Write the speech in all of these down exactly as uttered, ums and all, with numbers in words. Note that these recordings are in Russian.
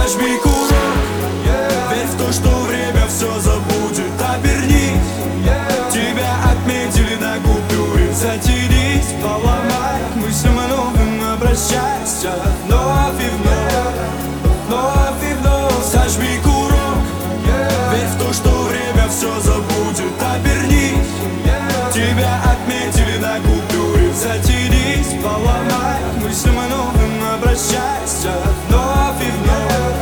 Сожми курок, верь в то, что время все забудет. Обернись, тебя отметили на купюре. Затянись, поломай к мыслям новым, обращайся вновь и вновь, вновь и вновь. Сожми курок, верь в то, что время все забудет. Обернись, тебя отметили на купюре. Затянись, поломай к мыслям новым, обращайся вновь и вновь,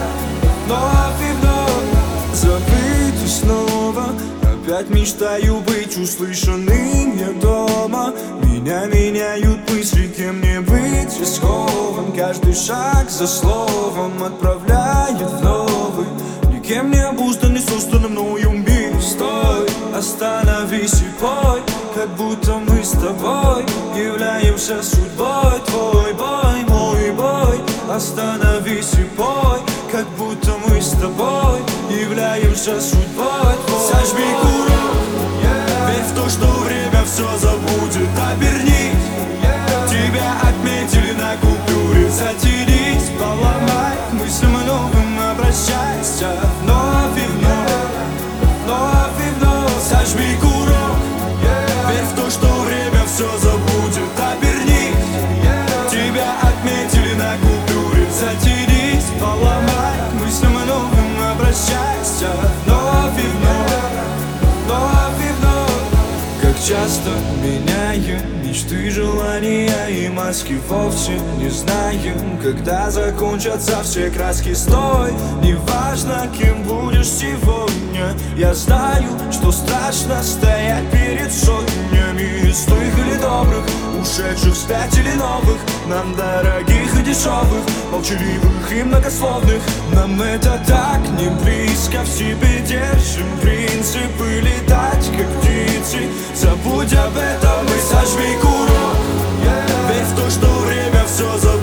вновь и вновь. Забыть и снова опять мечтаю быть услышанным я дома. Меня меняют мысли, кем мне быть рискован. Каждый шаг за словом отправляет в новый, никем не обузданный, созданный мною мир. Стой, остановись и пой, как будто мы с тобой являемся судьбой. Твой бой, мой бой. Остановись и пой, как будто мы с тобой являемся судьбой твой. Сожми курок, верь в то, что время все забудет. Обернись, тебя отметили на купюре. Затянись, поломай к мыслям новым, обращайся вновь и вновь, вновь и вновь. Сожми курок, верь в то, что время все забудет. Обернись, тебя отметили на купюре. Затянись, поломай к мыслям новым, обращайся вновь и вновь, вновь и вновь. Как часто меняем мечты, желания и маски, вовсе не знаем, когда закончатся все краски. Стой, неважно, кем будешь сегодня, я знаю, что страшно стоять перед сотнями злых или добрых, ушедших вспять или новых, нам дорогих и дешевых, молчаливых и многословных. Нам это так не близко, в себе держим принципы летать, как птицы. Забудь об этом и сожми курок, верь в то, что время все забудет.